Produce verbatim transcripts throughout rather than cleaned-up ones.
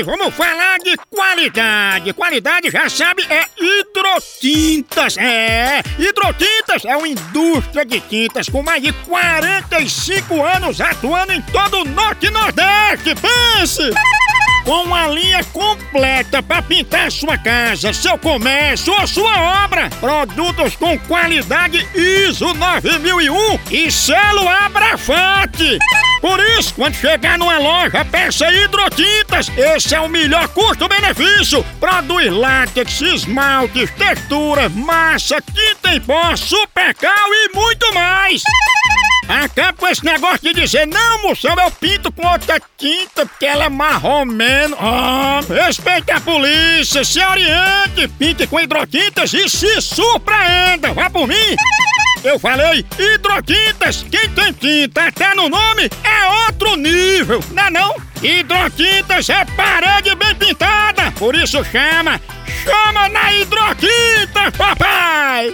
Ei, vamos falar de qualidade. Qualidade, já sabe, é Hidrotintas. É, Hidrotintas é uma indústria de tintas com mais de quarenta e cinco anos atuando em todo o Norte e Nordeste. Pense! Com uma linha completa para pintar sua casa, seu comércio ou sua obra. Produtos com qualidade I S O nove mil e um e selo Abrafate. Por isso, quando chegar numa loja, peça Hidrotintas. Esse é o melhor custo-benefício. Produz látex, esmaltes, texturas, massa, tinta em pó, supercal e muito mais. Acaba com esse negócio de dizer, não, moção, eu pinto com outra tinta porque ela é marromeno. Ah, respeite a polícia, se oriente, pinte com Hidrotintas e se surpreenda. Vá por mim. Eu falei Hidrotintas, quem tem tinta até no nome é outro nível, não é não? Hidrotintas é parede bem pintada, por isso chama, chama na Hidrotintas, papai!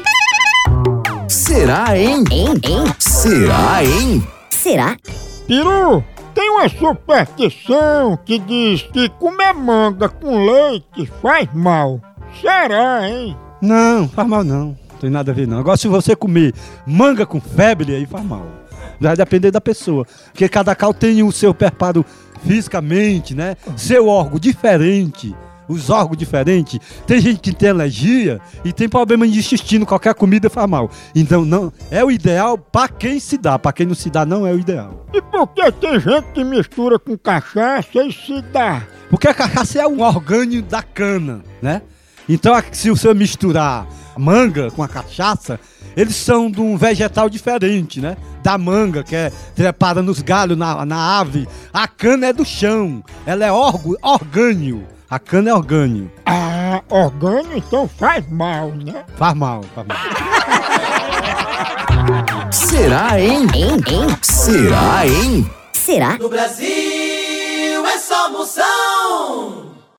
Será, hein? Hein? Hein? Será, hein? Será? Peru, tem uma superstição que diz que comer manga com leite faz mal. Será, hein? Não, faz mal não. Não tem nada a ver não. Agora se você comer manga com febre, aí faz mal. Vai depender da pessoa. Porque cada cal tem o seu preparo fisicamente, né? Seu órgão diferente. Os órgãos diferentes. Tem gente que tem alergia e tem problema de intestino, qualquer comida faz mal. Então não é o ideal para quem se dá, para quem não se dá não é o ideal. E por que tem gente que mistura com cachaça e se dá? Porque a cachaça é um orgânio da cana, né? Então se você misturar manga com a cachaça, eles são de um vegetal diferente, né? Da manga, que é trepada nos galhos, na, na ave. A cana é do chão, ela é orgo, orgânio. A cana é orgânio. Ah, orgânio então faz mal, né? Faz mal, faz mal. Será, hein? Hein? Hein? Será, hein? Será? No Brasil é só Moção.